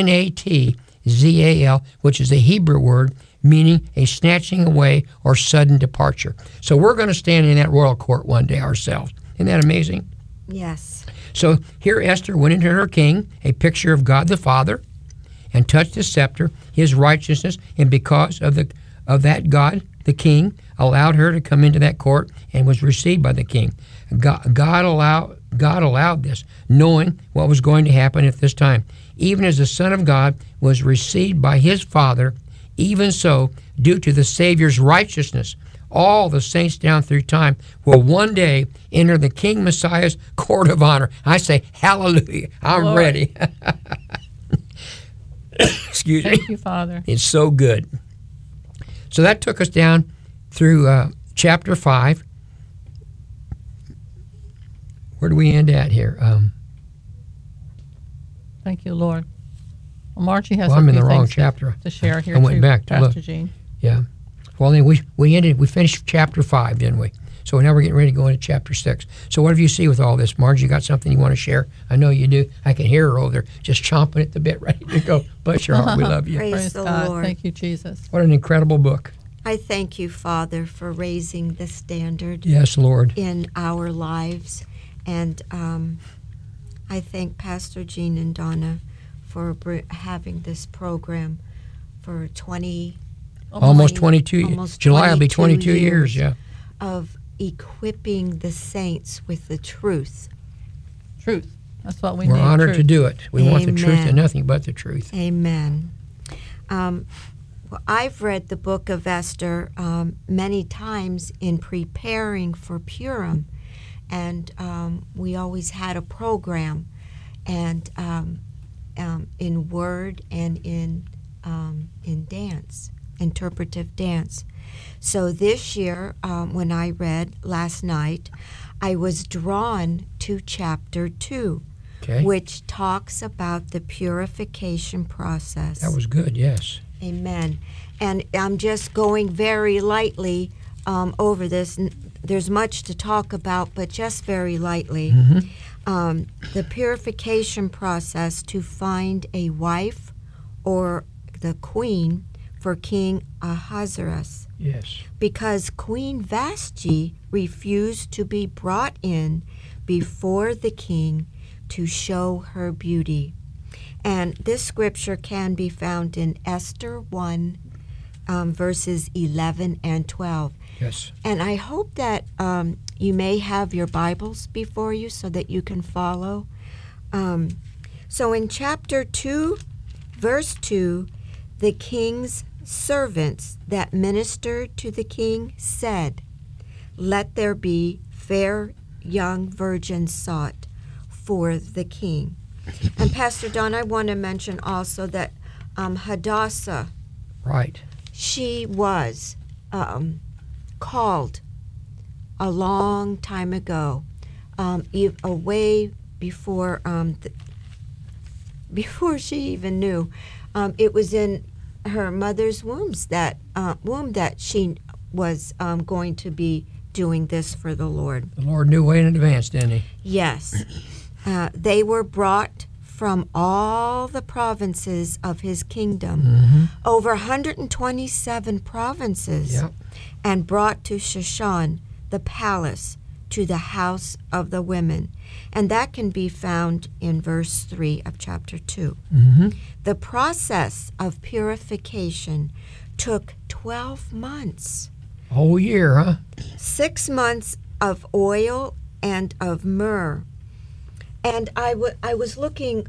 Natzal, which is a Hebrew word meaning a snatching away or sudden departure. So we're going to stand in that royal court one day ourselves. Isn't that amazing? Yes. So here Esther went into her king, a picture of God the Father, and touched his scepter, his righteousness, and because of that God, the king, allowed her to come into that court and was received by the king. God allowed this, knowing what was going to happen at this time. even as the Son of God was received by his Father, even so, due to the Savior's righteousness, all the saints down through time will one day enter the King Messiah's court of honor. I say, hallelujah. I'm Lord. ready. Excuse me. Thank you, Father. It's so good. So that took us down through chapter 5. Where do we end at here? Thank you, Lord. Well, Margie has Well, a I'm in few the wrong things chapter. to share here I went too, back to Pastor look. Gene. Yeah. Well, then we finished chapter 5, didn't we? So now we're getting ready to go into chapter 6. So what do you see with all this? Marge, you got something you want to share? I know you do. I can hear her over there just chomping at the bit, ready to go. Bless your heart. We love you. Praise the God. Lord. Thank you, Jesus. What an incredible book. I thank you, Father, for raising the standard Yes, Lord. in our lives. And I thank Pastor Gene and Donna for having this program for 20, Almost 22. almost July will be 22 22 years, yeah. of equipping the saints with the truth. Truth. That's what we We're need. honored truth. to do it. We want the truth Amen. and nothing but the truth. Amen. Well, I've read the book of Esther many times in preparing for Purim, and we always had a program, and in word and in dance, interpretive dance. So this year, when I read last night, I was drawn to chapter 2, Okay. which talks about the purification process. That was good, yes. Amen. And I'm just going very lightly over this. There's much to talk about, but just very lightly. The purification process to find a wife or the queen for King Ahasuerus, Yes. because Queen Vashti refused to be brought in before the king to show her beauty. And this scripture can be found in Esther 1, verses 11 and 12. Yes. And I hope that you may have your Bibles before you so that you can follow. So in chapter 2, verse 2, the king's servants that ministered to the king said, "Let there be fair young virgins sought for the king." And Pastor Don, I want to mention also that Hadassah, Right. she was called a long time ago, away before before she even knew. It was in her mother's womb that she was going to be doing this for the Lord. The Lord knew way in advance, didn't he? Yes. They were brought from all the provinces of his kingdom, over 127 provinces, Yep. and brought to Shushan, the palace, to the house of the women. And that can be found in verse 3 of chapter 2. The process of purification took 12 months. A whole year, huh? 6 months of oil and of myrrh. And I was looking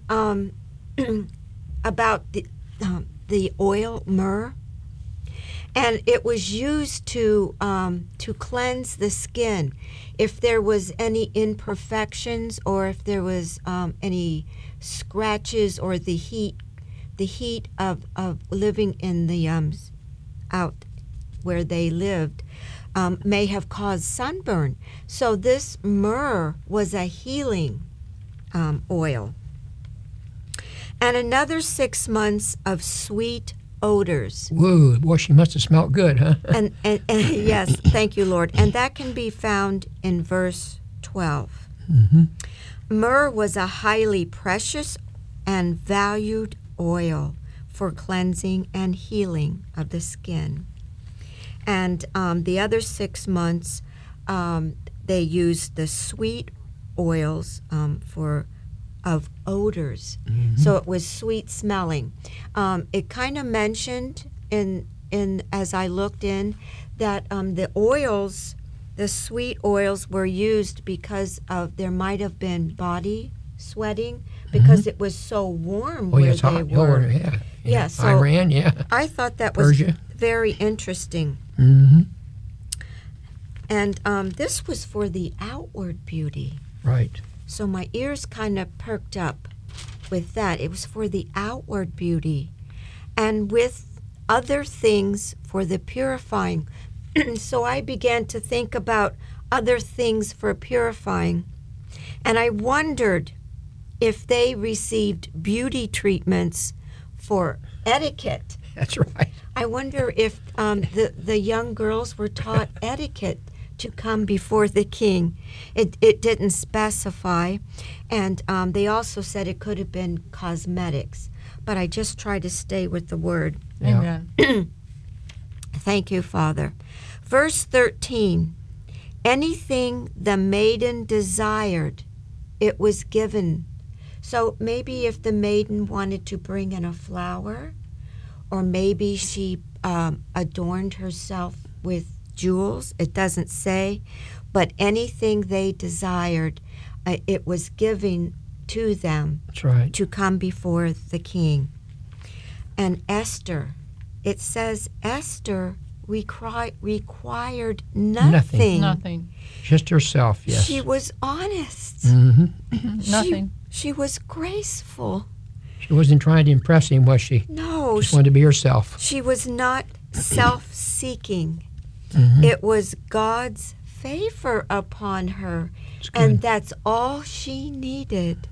about the oil myrrh, and it was used to cleanse the skin. If there was any imperfections, or if there was any scratches, or the heat of living in the out where they lived may have caused sunburn. So this myrrh was a healing oil. And another 6 months of sweet odors. Whoa, boy, she must have smelled good, huh? And yes, thank you, Lord. And that can be found in verse 12. Myrrh was a highly precious and valued oil for cleansing and healing of the skin. And the other 6 months, they used the sweet oils of odors. So it was sweet smelling. It kind of mentioned in as I looked in that the sweet oils were used because of there might have been body sweating because it was so warm Oh, where yeah, it's they hot. were. Yeah. Yeah, so Iran, yeah. I thought that was Persia. very interesting. Mm-hmm. And this was for the outward beauty. Right. So my ears kind of perked up with that. It was for the outward beauty and with other things for the purifying. So I began to think about other things for purifying. And I wondered if they received beauty treatments for etiquette. That's right. I wonder if the young girls were taught etiquette to come before the king. It didn't specify, and they also said it could have been cosmetics, but I just tried to stay with the word. Yeah. Amen. Thank you, Father. Verse 13, anything the maiden desired, it was given. So maybe if the maiden wanted to bring in a flower, or maybe she adorned herself with jewels, it doesn't say, but anything they desired, it was given to them That's right. to come before the king. And Esther, it says Esther required nothing. Nothing. Just herself, yes. She was honest. Mm-hmm. Nothing. She was graceful. She wasn't trying to impress him, was she? No, Just wanted to be herself. she was not self-seeking. Mm-hmm. It was God's favor upon her, It's good. and that's all she needed.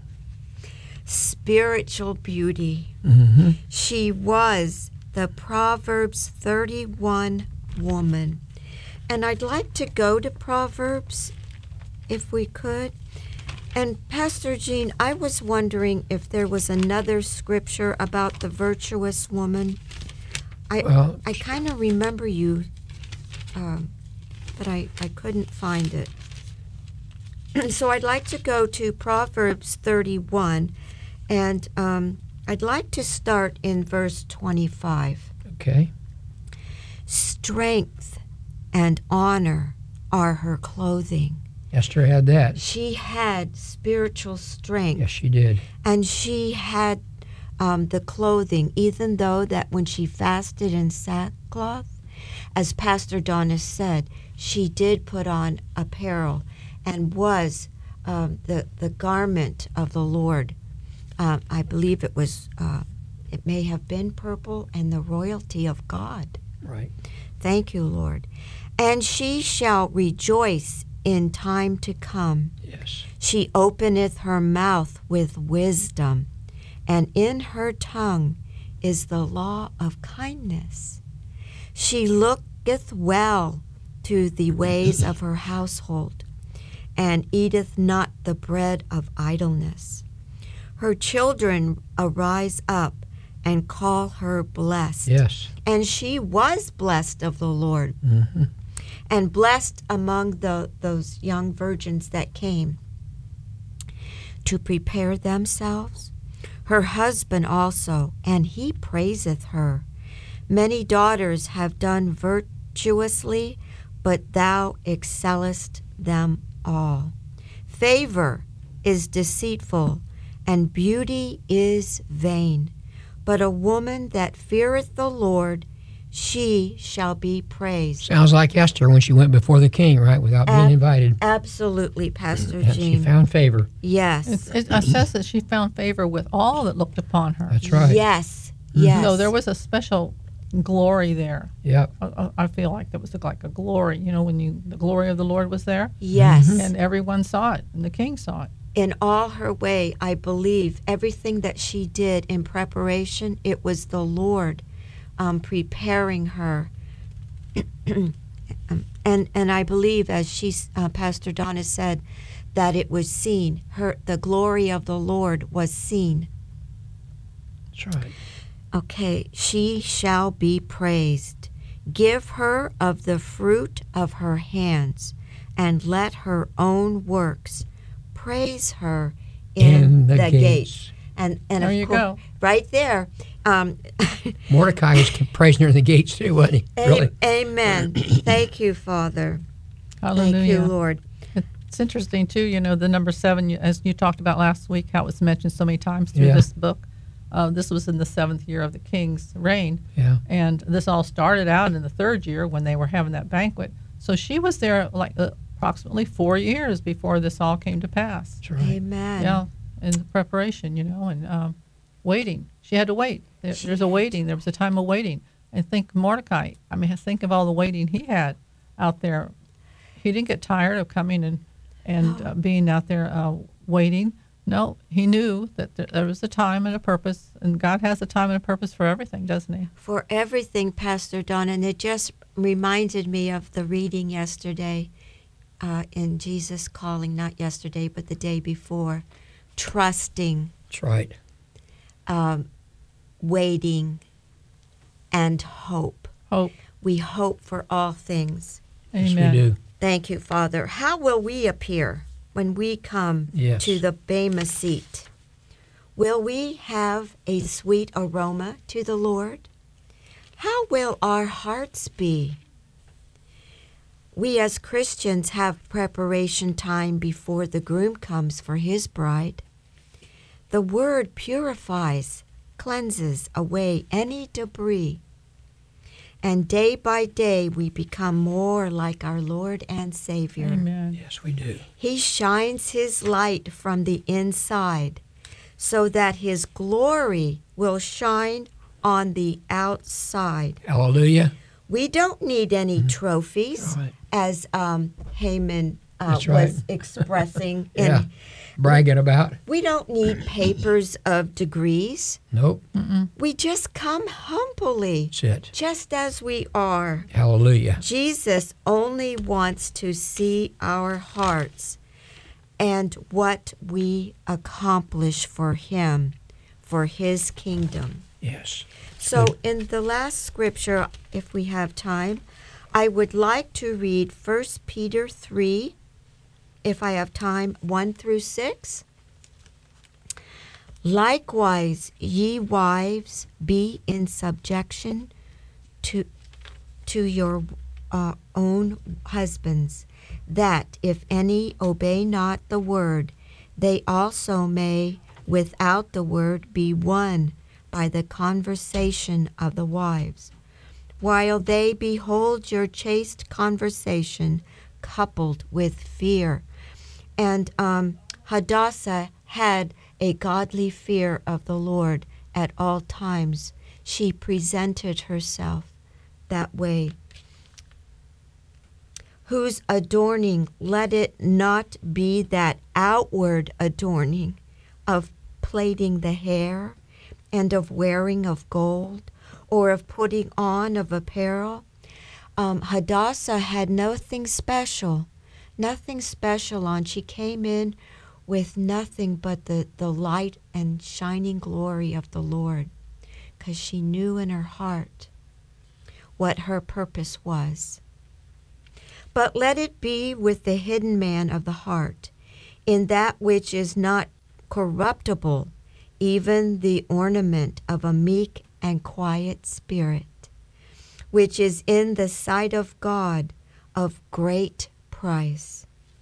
Spiritual beauty. Mm-hmm. She was the Proverbs 31 woman. And I'd like to go to Proverbs, if we could. And Pastor Jean, I was wondering if there was another scripture about the virtuous woman. Well, I kind of remember you, but I couldn't find it. So I'd like to go to Proverbs 31, and I'd like to start in verse 25. okay. Strength and honor are her clothing. Esther had that. She had spiritual strength, Yes, she did. and she had the clothing, even though that when she fasted in sackcloth, as Pastor Donna said, she did put on apparel and was the garment of the Lord. I believe it was, it may have been purple and the royalty of God. Right. Thank you, Lord. And she shall rejoice in time to come. Yes. She openeth her mouth with wisdom, and in her tongue is the law of kindness. She looketh well to the ways of her household, and eateth not the bread of idleness. Her children arise up and call her blessed. Yes. And she was blessed of the Lord, Mm-hmm. and blessed among those young virgins that came to prepare themselves. Her husband also, and he praiseth her. Many daughters have done virtuously, but thou excellest them all. Favor is deceitful, and beauty is vain. But a woman that feareth the Lord, she shall be praised. Sounds like Esther when she went before the king, right, without being invited. Absolutely, Pastor And she Jean. found favor. Yes. It says that she found favor with all that looked upon her. That's right. Yes. Yes. So there was a special glory there. Yep. I feel like there was like a glory, when the glory of the Lord was there, Yes. and everyone saw it, and the king saw it. In all her way, I believe everything that she did in preparation, it was the Lord preparing her. and I believe, as Pastor Donna said, that it was seen. The glory of the Lord was seen. That's right. Okay, she shall be praised. Give her of the fruit of her hands, and let her own works praise her in the gates. And There of you course, go. right there. Mordecai was praising her in the gates too, wasn't he? Really? Amen. Thank you, Father. Hallelujah. Thank you, Lord. It's interesting too. You know, the number 7, as you talked about last week, how it was mentioned so many times through Yeah. this book. This was in the 7th year of the king's reign, Yeah. and this all started out in the 3rd year when they were having that banquet. So she was there like approximately 4 years before this all came to pass. That's right. Amen. Yeah, in the preparation, you know, and waiting. She had to wait. There's a waiting. There was a time of waiting. And think Mordecai. I mean, think of all the waiting he had out there. He didn't get tired of coming and being out there waiting. No, he knew that there was a time and a purpose, and God has a time and a purpose for everything, doesn't he? For everything, Pastor Don, and it just reminded me of the reading yesterday in Jesus Calling, not yesterday, but the day before. Trusting, That's right. waiting, and hope. Hope. We hope for all things. Yes, Amen. we do. Thank you, Father. How will we appear when we come Yes. to the Bema seat? Will we have a sweet aroma to the Lord? How will our hearts be? We as Christians have preparation time before the groom comes for his bride. The Word purifies, cleanses away any debris. And day by day we become more like our Lord and Savior. Amen. Yes, we do. He shines his light from the inside so that his glory will shine on the outside. Hallelujah. We don't need any trophies, Right. as Haman That's was right. expressing. Yeah. Bragging about. We don't need papers of degrees. Nope. We just come humbly, That's it. just as we are. Hallelujah. Jesus only wants to see our hearts and what we accomplish for him, for his kingdom. Yes. So in the last scripture, if we have time, I would like to read 1 Peter 3, if I have time, 1 through 6. Likewise, ye wives, be in subjection to your own husbands, that if any obey not the word, they also may without the word be won by the conversation of the wives, while they behold your chaste conversation coupled with fear. And Hadassah had a godly fear of the Lord at all times. She presented herself that way. Whose adorning, let it not be that outward adorning of plaiting the hair and of wearing of gold or of putting on of apparel. Hadassah had nothing special on. She came in with nothing but the light and shining glory of the Lord, because she knew in her heart what her purpose was. But let it be with the hidden man of the heart, in that which is not corruptible, even the ornament of a meek and quiet spirit, which is in the sight of God of great price.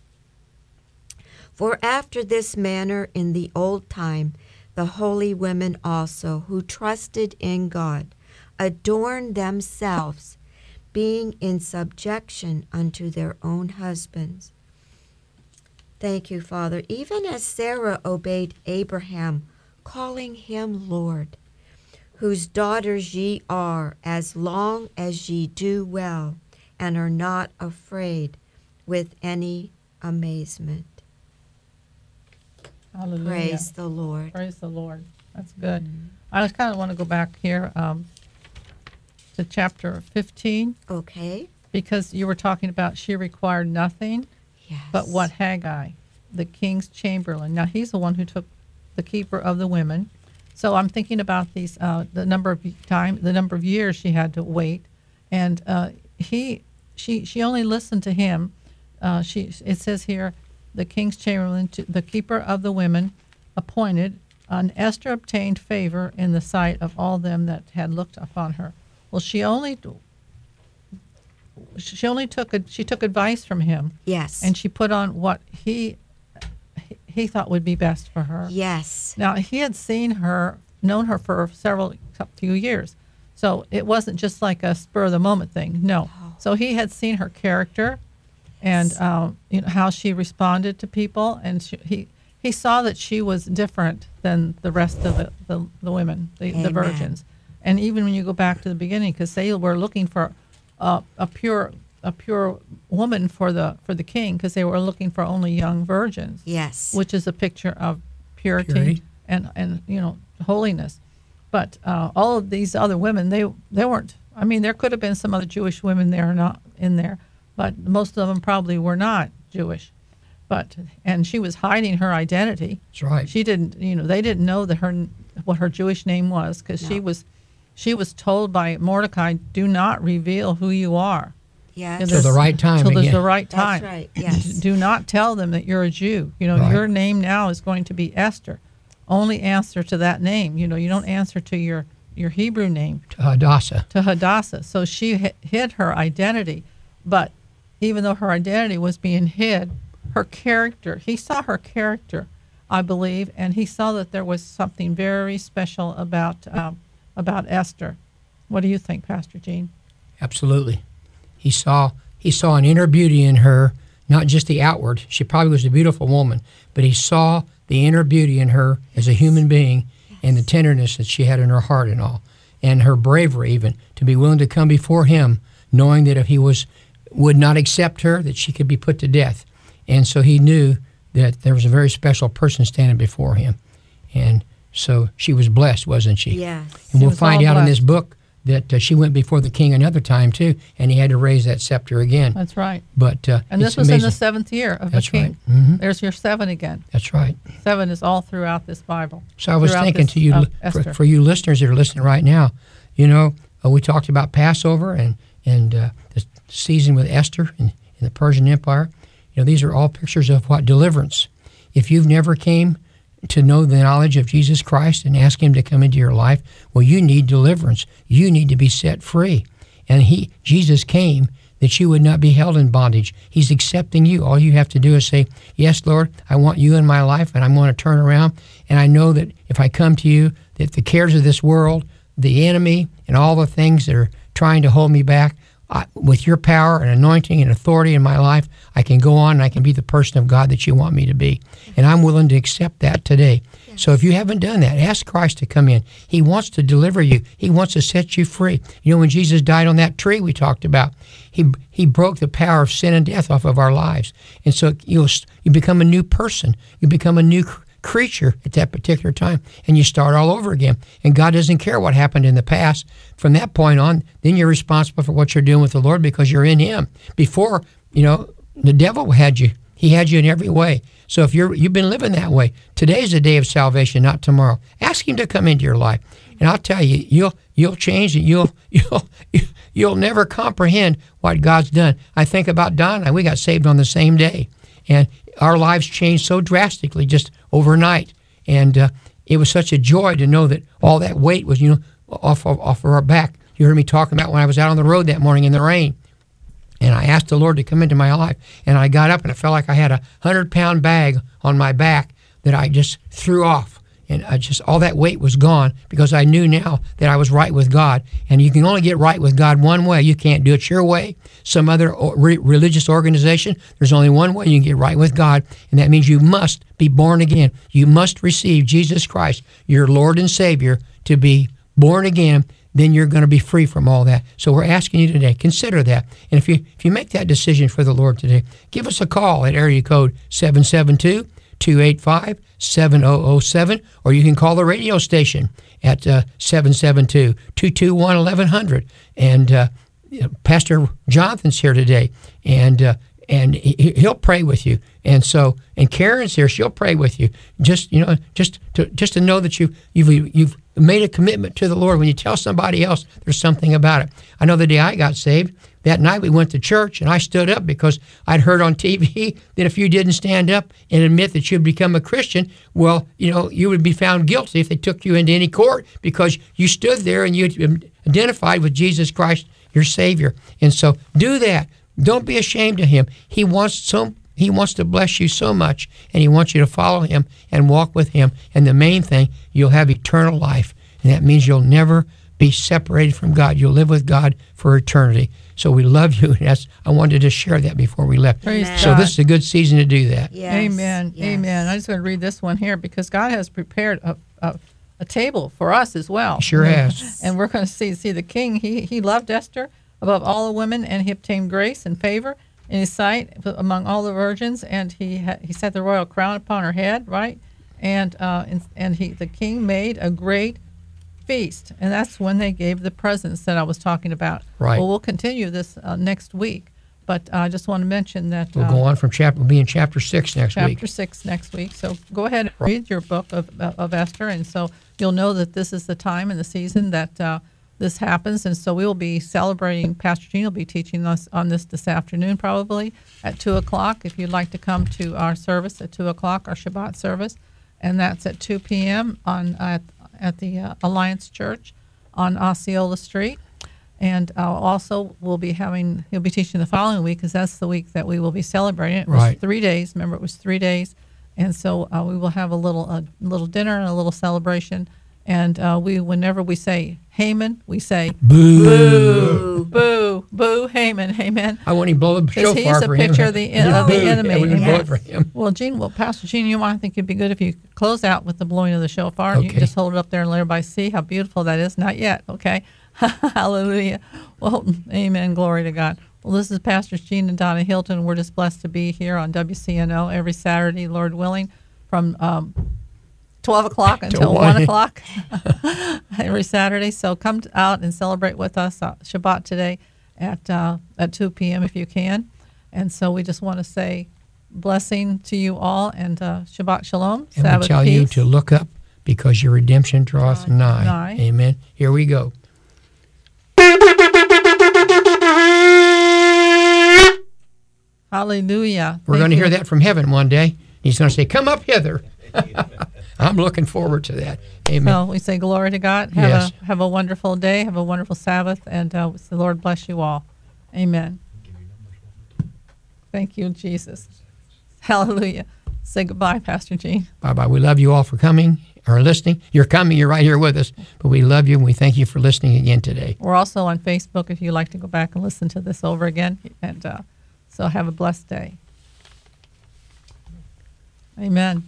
For after this manner in the old time, the holy women also, who trusted in God, adorned themselves, being in subjection unto their own husbands. Thank you, Father. Even as Sarah obeyed Abraham, calling him Lord, whose daughters ye are, as long as ye do well, and are not afraid with any amazement. Hallelujah. Praise the Lord. Praise the Lord. That's good. I just kind of want to go back here to chapter 15, Okay. because you were talking about she required nothing Yes. but what Haggai, the king's chamberlain. Now, he's the one who took the keeper of the women. So I'm thinking about these, the number of years she had to wait, and she only listened to him. It says here, the king's chamberlain, the keeper of the women, appointed, and Esther obtained favor in the sight of all them that had looked upon her. Well, she only she only took advice from him, Yes. and she put on what he thought would be best for her. Yes. Now, he had known her for few years. So it wasn't just like a spur of the moment thing. No. So he had seen her character and how she responded to people. And he saw that she was different than the rest of the women, the virgins. And even when you go back to the beginning, because they were looking for a pure woman for the king, because they were looking for only young virgins. Yes. Which is a picture of purity. and holiness. But all of these other women, they weren't. I mean, there could have been some other Jewish women there not in there, but most of them probably were not Jewish. And she was hiding her identity. That's right. She didn't. They didn't know what her Jewish name was, because she was told by Mordecai, "Do not reveal who you are." Yes. Till the right time. Till there's again. the right time. That's right. Yes. Do not tell them that you're a Jew. Right. Your name now is going to be Esther. Only answer to that name. You don't answer to your Hebrew name. To Hadassah. To Hadassah. So she hid her identity. But even though her identity was being hid, her character, he saw her character, I believe, and he saw that there was something very special about Esther. What do you think, Pastor Gene? Absolutely. He saw an inner beauty in her, not just the outward. She probably was a beautiful woman, but he saw the inner beauty in her as a human being, and the tenderness that she had in her heart and all, and her bravery even to be willing to come before him, knowing that if he would not accept her, that she could be put to death. And so he knew that there was a very special person standing before him. And so she was blessed, wasn't she? Yes. And we'll was find all out in blessed. this book that she went before the king another time too, and he had to raise that scepter again. That's right. But And this it's was amazing. in the 7th year of That's the king. right. Mhm. There's your 7 again. That's right. 7 is all throughout this Bible. So I was throughout thinking this, to you, Esther. for you listeners that are listening right now, we talked about Passover and the season with Esther in the Persian Empire. These are all pictures of what? Deliverance. If you've never came to know the knowledge of Jesus Christ and ask him to come into your life, well, you need deliverance. You need to be set free. And Jesus came that you would not be held in bondage. He's accepting you. All you have to do is say, yes, Lord, I want you in my life, and I'm going to turn around. And I know that if I come to you, that the cares of this world, the enemy, and all the things that are trying to hold me back, with your power and anointing and authority in my life, I can go on and I can be the person of God that you want me to be. And I'm willing to accept that today. Yes. So if you haven't done that, ask Christ to come in. He wants to deliver you. He wants to set you free. When Jesus died on that tree we talked about, he broke the power of sin and death off of our lives. And so you become a new person. You become a new creature at that particular time, and you start all over again. And God doesn't care what happened in the past. From that point on, then you're responsible for what you're doing with the Lord because you're in him. Before, the devil had you. He had you in every way. So if you've been living that way, today's the day of salvation, not tomorrow. Ask him to come into your life. And I'll tell you, you'll change and you'll never comprehend what God's done. I think about Don and I, we got saved on the same day. And our lives changed so drastically just overnight. And it was such a joy to know that all that weight was, off of our back. You heard me talking about when I was out on the road that morning in the rain. And I asked the Lord to come into my life. And I got up and it felt like I had a 100-pound bag on my back that I just threw off. And all that weight was gone because I knew now that I was right with God. And you can only get right with God one way. You can't do it your way, some other religious organization. There's only one way you can get right with God, and that means you must be born again. You must receive Jesus Christ, your Lord and Savior, to be born again. Then you're going to be free from all that. So we're asking you today, consider that. And if you make that decision for the Lord today, give us a call at area code 772-285-7007, or you can call the radio station at 772-221-1100. And Pastor Jonathan's here today, and he'll pray with you. And Karen's here; she'll pray with you. Just to know that you've made a commitment to the Lord. When you tell somebody else, there's something about it. I know the day I got saved, that night we went to church, and I stood up because I'd heard on TV that if you didn't stand up and admit that you'd become a Christian, well, you would be found guilty if they took you into any court because you stood there and you identified with Jesus Christ, your Savior. And so do that. Don't be ashamed of him. He wants to bless you so much, and he wants you to follow him and walk with him. And the main thing, you'll have eternal life. And that means you'll never be separated from God. You'll live with God for eternity. So we love you. And I wanted to share that before we left. Praise So God. this is a good season to do that. Yes. Amen. Yes. Amen. I just want to read this one here because God has prepared a table for us as well. He sure has. And we're going to see the king. He loved Esther above all the women, and he obtained grace and favor in his sight among all the virgins. And he set the royal crown upon her head, right? And the king made a great feast, and that's when they gave the presents that I was talking about. Right. Well, we'll continue this next week, but I just want to mention that We'll go on from we'll be in chapter 6 next week. chapter 6 next week. So go ahead and read your book of Esther, and so you'll know that this is the time and the season that this happens. And so we will be celebrating. Pastor Gene will be teaching us on this afternoon, probably at 2 o'clock. If you'd like to come to our service at 2 o'clock, our Shabbat service, and that's at 2 p.m. at the Alliance Church on Osceola Street. And also he'll be teaching the following week, because that's the week that we will be celebrating. It was Right. 3 days. Remember, it was 3 days. And so we will have a little dinner and a little celebration. And whenever we say Haman, we say Boo. boo, boo, Haman, amen. I want him to blow the Because shofar he's a for him. picture of the enemy. Yeah, we can blow Amen. it for him. Well, Pastor Gene, I think it'd be good if you close out with the blowing of the shofar. You Okay. can just hold it up there and let everybody see how beautiful that is. Not yet, okay? Hallelujah. Well, amen. Glory to God. Well, this is Pastors Gene and Donna Hilton. We're just blessed to be here on WCNO every Saturday, Lord willing, from 12 o'clock until 1 o'clock every Saturday. So come out and celebrate with us Shabbat today at 2 p.m. if you can. And so we just want to say blessing to you all and Shabbat Shalom. And Sabbath we tell peace. you to look up because your redemption draweth nigh. Nigh. Amen. Here we go. Hallelujah. We're Thank going to you. hear that from heaven one day. He's going to say, "Come up hither." I'm looking forward to that. Amen. So we say glory to God. Yes. Have a wonderful day. Have a wonderful Sabbath. And the Lord bless you all. Amen. Thank you, Jesus. Hallelujah. Say goodbye, Pastor Gene. Bye-bye. We love you all for coming or listening. You're coming. You're right here with us. But we love you, and we thank you for listening again today. We're also on Facebook if you'd like to go back and listen to this over again. And so have a blessed day. Amen.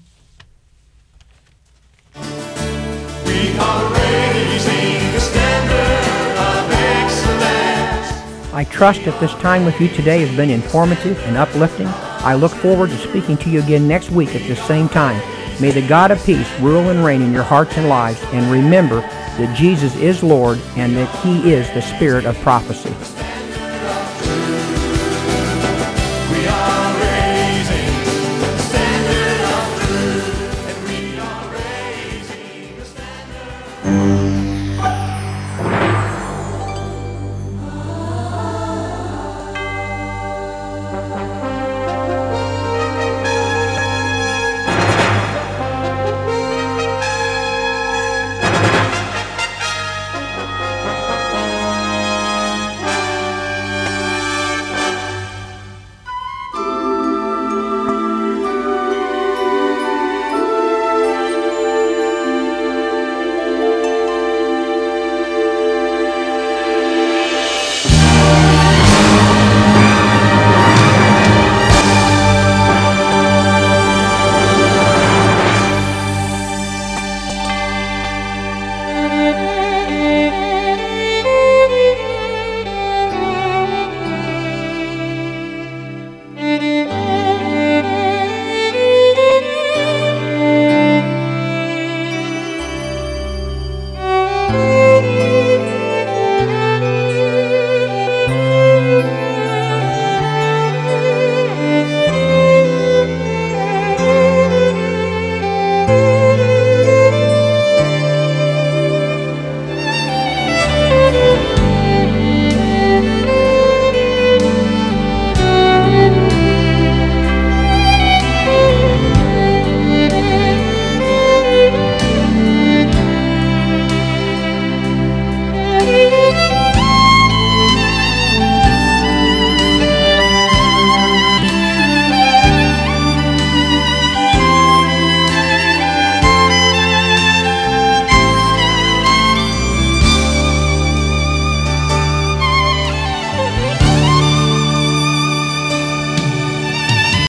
We are raising the standard of excellence. I trust that this time with you today has been informative and uplifting. I look forward to speaking to you again next week at this same time. May the God of peace rule and reign in your hearts and lives, and remember that Jesus is Lord and that He is the Spirit of prophecy.